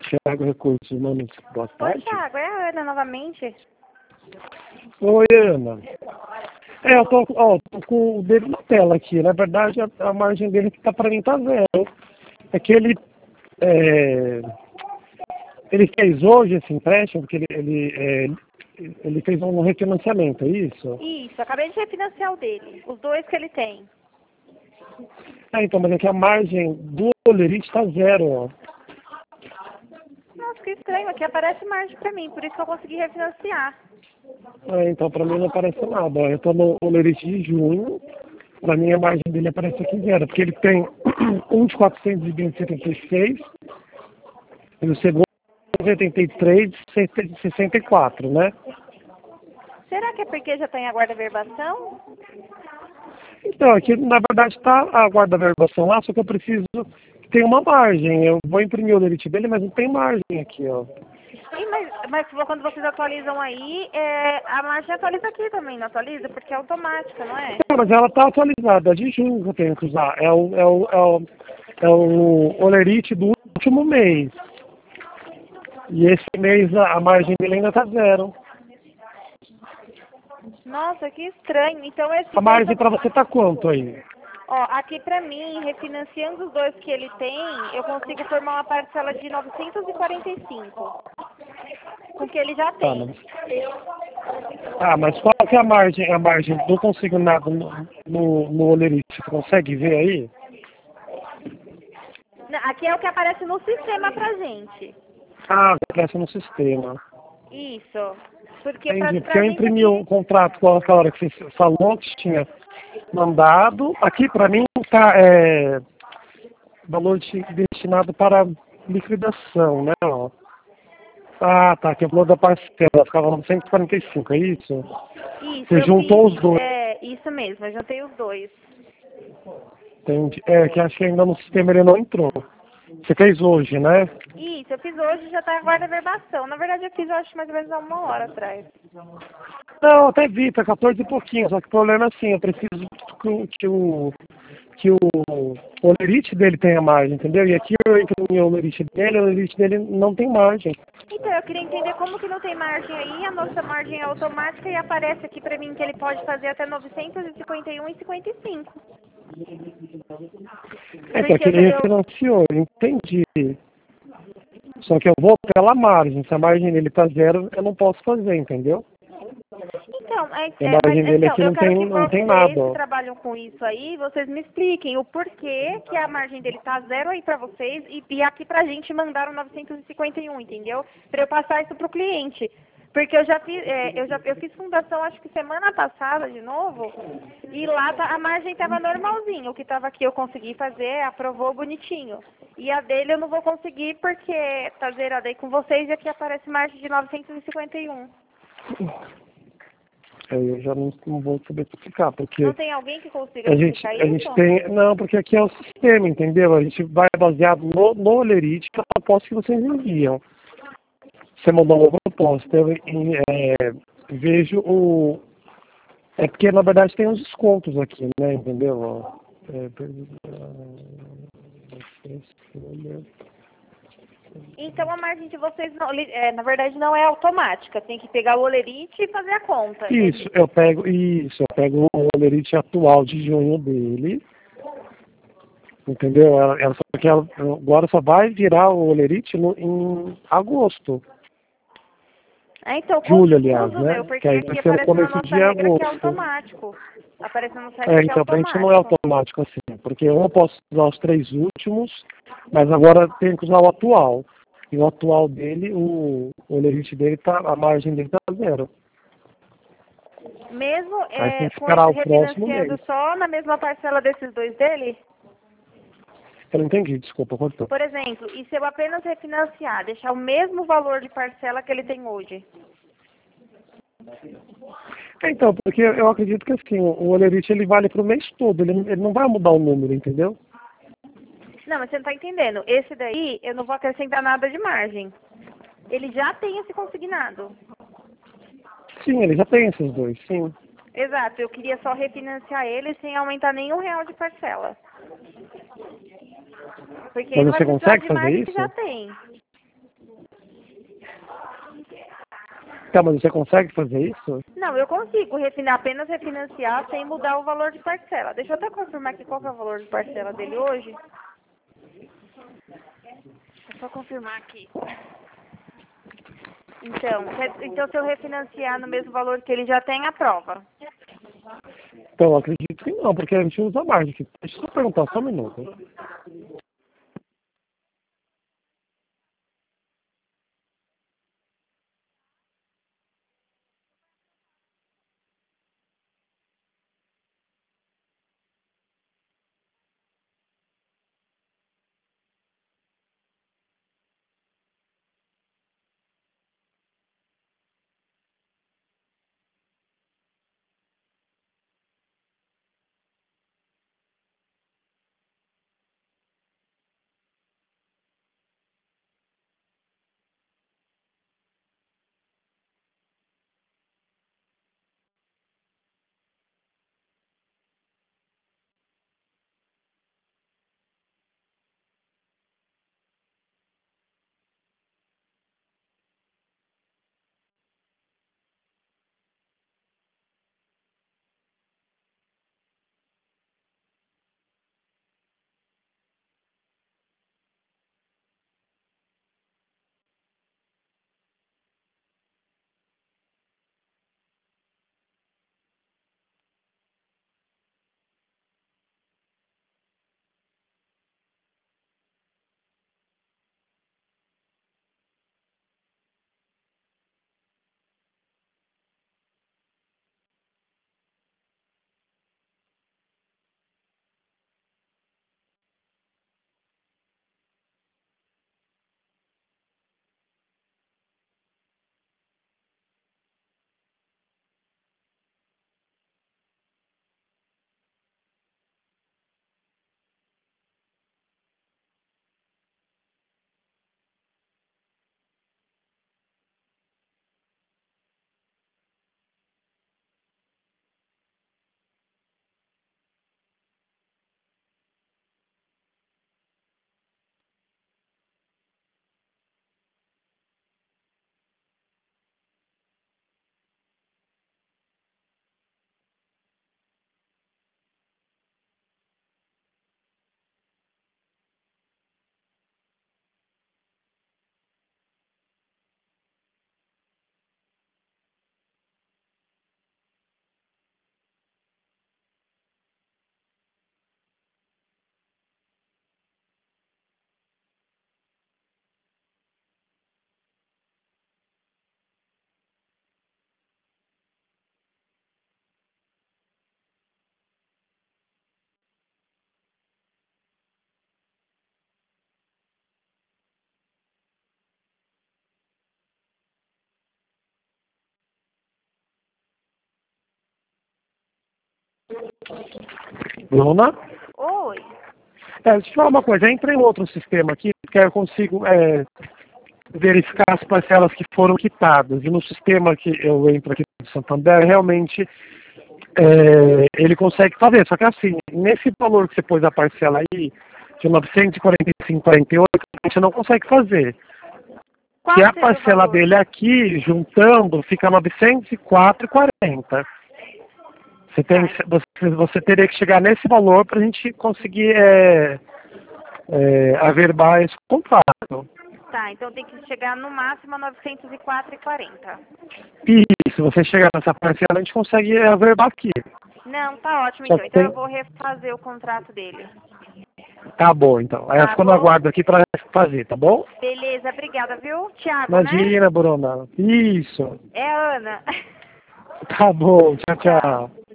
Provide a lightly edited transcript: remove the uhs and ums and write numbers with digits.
Thiago Recursos Humanos, boa Oi, tarde. Thiago, é a Ana novamente. Oi, Ana. Eu tô com o dele na tela aqui. Na verdade, a margem dele que tá para mim tá zero. É que ele fez hoje esse empréstimo, porque ele fez um refinanciamento, é isso? Isso, acabei de refinanciar o dele, os dois que ele tem. Então, mas é que a margem do Olerite tá zero, ó. Nossa, que estranho, aqui aparece margem pra mim, por isso que eu consegui refinanciar. Então, para mim não aparece nada, ó. Eu tô no Olerite de junho, para mim a margem dele aparece aqui zero, porque ele tem um de 476 e o segundo 83 de 64, né? Será que é porque já tem a guarda-verbação? Então, aqui na verdade está a guarda-verbação lá, só que eu preciso que tenha uma margem. Eu vou imprimir o lerite dele, mas não tem margem aqui, ó. Sim, mas quando vocês atualizam aí, a margem atualiza aqui também, não atualiza? Porque é automática, não é? Não, mas ela está atualizada, é de junho que eu tenho que usar. É o olerite do último mês. E esse mês a margem dele ainda está zero. Nossa, que estranho. Então esse A margem para você tá quanto aí? Ó, aqui pra mim, refinanciando os dois que ele tem, eu consigo formar uma parcela de 945, com o que ele já Tá, tem. mas qual que é a margem? A margem do consignado no olerite, você consegue ver aí? Aqui é o que aparece no sistema pra gente. Aparece no sistema. Isso. Porque Entendi, porque pra eu gente imprimi o aqui... contrato com aquela hora que você falou que tinha mandado. Aqui para mim tá valor destinado para liquidação, né? Ó. Tá, aqui é o valor da parcela, ficava 945, é isso? Isso, Você eu juntou os fiz. dois. É, isso mesmo, eu juntei os dois. Entendi. Que acho que ainda no sistema ele não entrou. Você fez hoje, né? Isso, eu fiz hoje, já tá agora a verbação. Na verdade, eu fiz, eu acho, mais ou menos há 1 hora atrás. Não, até vi, tá 14 e pouquinho, só que o problema é assim, eu preciso que o olerite dele tenha margem, entendeu? E aqui eu imprimi o olerite dele não tem margem. Então, eu queria entender como que não tem margem aí, a nossa margem é automática e aparece aqui pra mim que ele pode fazer até 951,55. Que Porque aqui ele refinanciou, entendi. Só que eu vou pela margem, se a margem dele tá zero, eu não posso fazer, entendeu? Então, A margem dele aqui eu não quero que tem vocês nada, que ó. trabalham com isso aí, vocês me expliquem o porquê que a margem dele tá zero aí pra vocês e aqui pra gente mandaram 951, entendeu? Pra eu passar isso pro cliente. Porque eu já fiz, eu fiz fundação acho que semana passada de novo, e lá a margem tava normalzinho. O que tava aqui eu consegui fazer, aprovou bonitinho. E a dele eu não vou conseguir porque tá zerada aí com vocês e aqui aparece margem de 951. Eu já não vou saber explicar, porque Não tem alguém que consiga a me gente, explicar a gente isso? tem. Não, porque aqui é o sistema, entendeu? A gente vai baseado no olerite, que é a proposta que vocês enviam. Você mandou uma proposta, eu vejo o. É porque na verdade tem uns descontos aqui, né? Entendeu? Ó, Então a margem de vocês, não, na verdade, não é automática. Tem que pegar o olerite e fazer a conta. eu pego o olerite atual de junho dele, entendeu? Só que ela agora só vai virar o olerite em agosto. Então, Julho, aliás, confuso, meu, né? Que porque aí aqui vai ser no aparece na começo nossa de regra que é agosto. automático. Aparece no site que é Então, pra gente não é automático. automático assim, porque eu não posso usar os 3 últimos, mas agora tenho que usar o atual. E o atual dele, o olerite dele a margem dele tá zero. Mesmo Aí tem que com esperar esse o próximo refinanciando mês. só na mesma parcela desses dois dele? Eu não entendi, desculpa, cortou. Por exemplo, e se eu apenas refinanciar, deixar o mesmo valor de parcela que ele tem hoje? Então, porque eu acredito que assim, o olerite ele vale pro mês todo, ele não vai mudar o número, entendeu? Não, mas você não está entendendo. Esse daí, eu não vou acrescentar nada de margem. Ele já tem esse consignado. Sim, ele já tem esses dois, sim. Exato, eu queria só refinanciar ele sem aumentar nenhum real de parcela. Porque Mas não vai você precisar consegue de fazer margem que já isso? tem. Tá, mas você consegue fazer isso? Não, eu consigo apenas refinanciar sem mudar o valor de parcela. Deixa eu até confirmar aqui qual que é o valor de parcela dele hoje. É só confirmar aqui. Então, se eu refinanciar no mesmo valor que ele já tem, aprova. Então, eu acredito que não, porque a gente usa margem aqui. Deixa eu só perguntar só um minuto. Bruna? Oi. Deixa eu te falar uma coisa. Eu entrei em outro sistema aqui, porque eu consigo verificar as parcelas que foram quitadas. E no sistema que eu entro aqui do Santander, realmente ele consegue fazer. Só que assim, nesse valor que você pôs a parcela aí, de 945,48, a gente não consegue fazer. Qual Que a seria o parcela valor? dele aqui, juntando, fica 904,40. Tá, Você teria que chegar nesse valor para a gente conseguir averbar esse contrato. tá, então tem que chegar no máximo a 904,40. E se você chegar nessa parcela, a gente consegue averbar aqui. Não, tá ótimo Só então. que Então eu tem... vou refazer o contrato dele. Tá bom, então. Aí eu Tá fico no bom? aguardo aqui para fazer, tá bom? Beleza, obrigada, viu? Tiago, né? Imagina, Bruna. Isso. É a Ana. Tá bom. Tchau, Tchau. tchau.